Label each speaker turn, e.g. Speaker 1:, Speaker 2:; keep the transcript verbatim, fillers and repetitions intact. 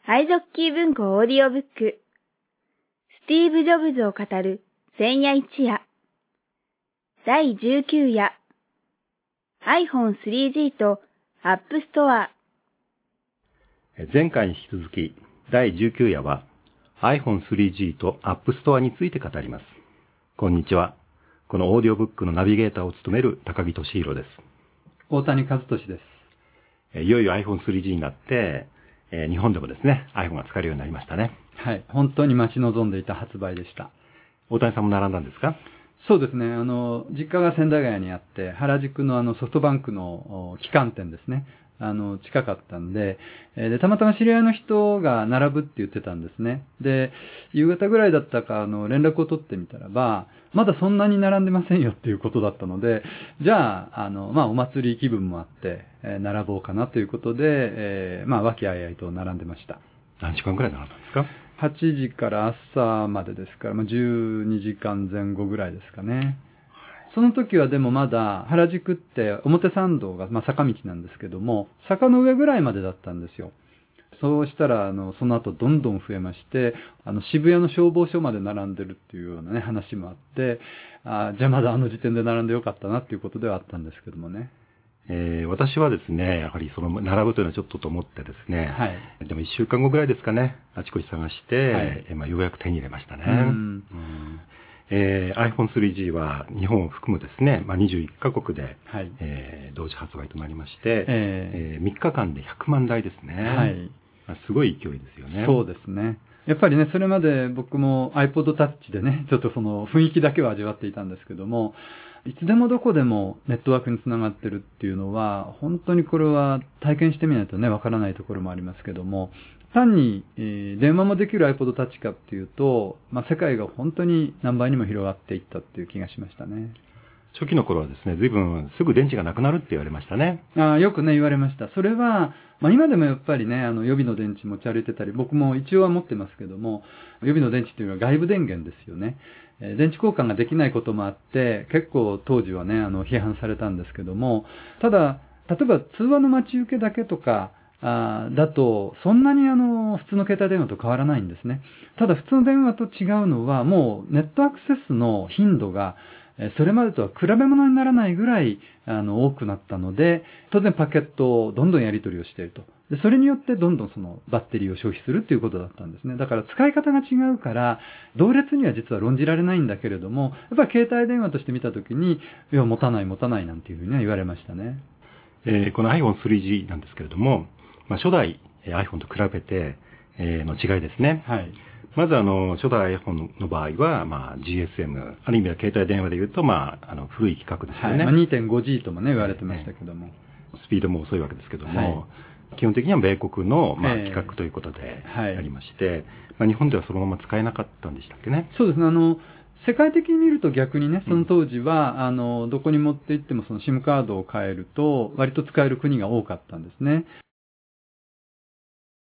Speaker 1: ハイジョッキー文庫オーディオブックスティーブ・ジョブズを語る千夜一夜だいじゅうきゅう夜 アイフォンスリージー とアップストア。
Speaker 2: 前回に引き続きだいじゅうきゅう夜は アイフォンスリージー とアップストアについて語ります。こんにちは。このオーディオブックのナビゲーターを務める高木俊弘です。
Speaker 3: 大谷和俊です。
Speaker 2: いよいよ アイフォンスリージー になって、えー、日本でもですね iPhone が使えるようになりましたね。
Speaker 3: はい、本当に待ち望んでいた発売でした。
Speaker 2: 大谷さんも並んだんですか？
Speaker 3: そうですね。あの実家が千駄ヶ谷にあって、原宿のあのソフトバンクの旗艦店ですね。あの近かったんで、で、たまたま知り合いの人が並ぶって言ってたんですね。で、夕方ぐらいだったか、あの連絡を取ってみたらば、まだそんなに並んでませんよっていうことだったので、じゃあ、あの、まあ、お祭り気分もあって、えー、並ぼうかなということで、えー、まあ、和気あいあいと並んでました。
Speaker 2: 何時間くらい並んだんですか？
Speaker 3: はちじから朝までですから、まあ、じゅうにじかんぜん後ぐらいですかね。その時はでもまだ原宿って表参道が、まあ、坂道なんですけども、坂の上ぐらいまでだったんですよ。そうしたら、あの、その後どんどん増えまして、あの、渋谷の消防署まで並んでるっていうようなね、話もあって、あ、じゃあまだあの時点で並んでよかったなっていうことではあったんですけどもね。
Speaker 2: えー、私はですね、やはりその並ぶというのはちょっとと思ってですね、はい、でもいっしゅうかんごぐらいですかね、あちこち探して、はい、えーまあ、ようやく手に入れましたね。うんうんえー、アイフォンスリージー は日本を含むですね、まあ、にじゅういっかこくで、はいえー、同時発売となりまして、えーえー、みっかかんでひゃくまんだいですね。はいまあ、すごい勢いですよね。
Speaker 3: そうですね。やっぱりね、それまで僕も iPod Touch でね、ちょっとその雰囲気だけは味わっていたんですけども、いつでもどこでもネットワークにつながってるっていうのは、本当にこれは体験してみないとね、わからないところもありますけども、単に、えー、電話もできる iPod Touch かっていうと、まあ、世界が本当に何倍にも広がっていったっていう気がしましたね。
Speaker 2: 初期の頃はですね、随分すぐ電池がなくなるって言われましたね。
Speaker 3: あよくね、言われました。それは、まあ、今でもやっぱりね、あの予備の電池持ち歩いてたり、僕も一応は持ってますけども、予備の電池というのは外部電源ですよね。えー、電池交換ができないこともあって、結構当時はね、あの批判されたんですけども、ただ、例えば通話の待ち受けだけとか、あだと、そんなにあの、普通の携帯電話と変わらないんですね。ただ普通の電話と違うのは、もうネットアクセスの頻度が、それまでとは比べ物にならないぐらいあの多くなったので、当然パケットをどんどんやり取りをしていると。で、それによってどんどんそのバッテリーを消費するということだったんですね。だから使い方が違うから、同列には実は論じられないんだけれども、やっぱり携帯電話として見たときに、いや、持たない持たないなんていうふうには言われましたね。
Speaker 2: えー、この アイフォンスリージー なんですけれども、まあ、初代 iPhone と比べて、えー、の違いですね。はい。まずあの、初代 iPhone の場合は、まあ ジーエスエム、ある意味では携帯電話で言うと、まあ、あの、古い規格ですよね。はいまあ、
Speaker 3: にてんごジー ともね、言われてましたけども。
Speaker 2: スピードも遅いわけですけども、はい、基本的には米国の、まあ、規格ということでありまして、はいまあ、日本ではそのまま使えなかったんでしたっけね。
Speaker 3: そうですね。あの、世界的に見ると逆にね、その当時は、うん、あの、どこに持って行ってもその SIM カードを変えると、割と使える国が多かったんですね。